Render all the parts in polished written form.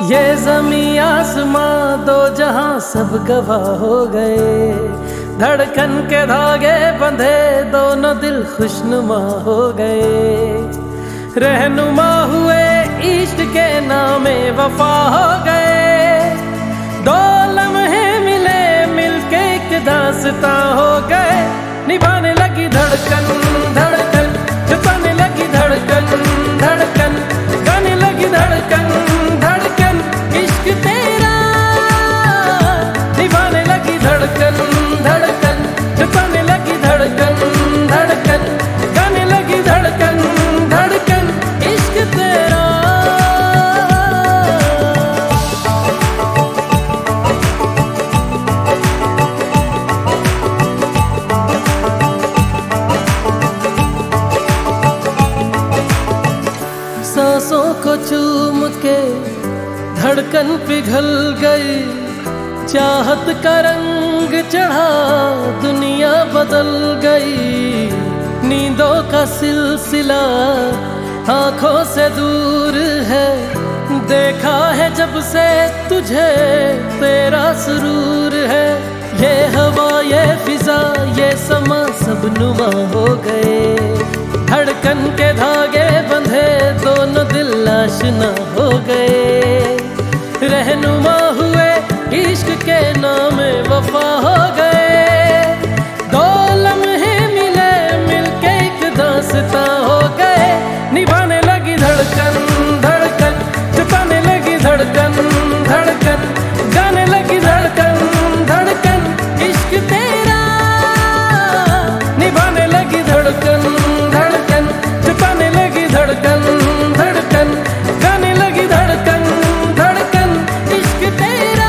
ये ज़मीं आसमां दो जहां सब गवाह हो गए। धड़कन के धागे बंधे दोनों दिल खुशनुमा हो गए। रहनुमा हुए इश्क के नामे वफा हो गए। दो लम्हे मिले मिलके एक दास्तां हो गए। निभाने लगी धड़कन धड़कन, जताने लगी धड़कन धड़कन, गाने लगी धड़कन धड़कन इश्क तेरा। निभाने लगी धड़कन धड़कन, जताने लगी धड़कन धड़कन, गाने लगी धड़कन धड़कन इश्क तेरा। सांसों को चूम के धड़कन पिघल गई। चाहत का रंग चढ़ा दुनिया बदल गई। नींदों का सिलसिला आंखों से दूर है। देखा है जब से तुझे तेरा सुरूर है। ये हवा ये फिजा ये समा सब नुमा हो गए। धड़कन के धागे बंधे दोनों दिल आशना हो गए। रहनुमा हुए इश्क के नाम वफा हो गए। दो लम्हे मिले मिलके एक दास्तां हो गए। निभाने लगी धड़कन धड़कन, जताने लगी धड़कन धड़कन, गाने लगी धड़कन धड़कन इश्क तेरा। निभाने लगी धड़कन धड़कन, जताने लगी धड़कन धड़कन, गाने लगी धड़कन धड़कन इश्क तेरा।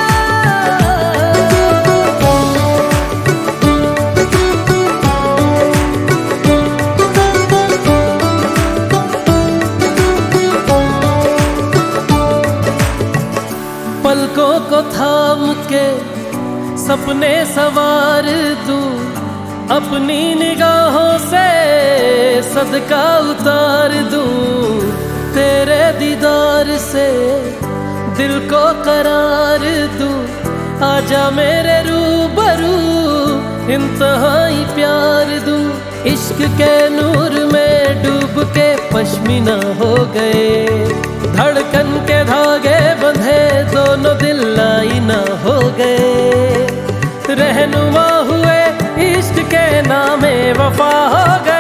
पलकों को थाम के सपने सवार दूं। अपनी निगाहों से सदका उतार दूं। तेरे दीदार से दिल को करार दूं। आजा मेरे रूबरू इंतहाई प्यार दूं। इश्क के नूर में डूब के पश्मीना हो गए। धड़कन के धागे बंधे दोनों दिल आईना हो गए। रहनुमा हुए इश्क के नामे वफा हो गए।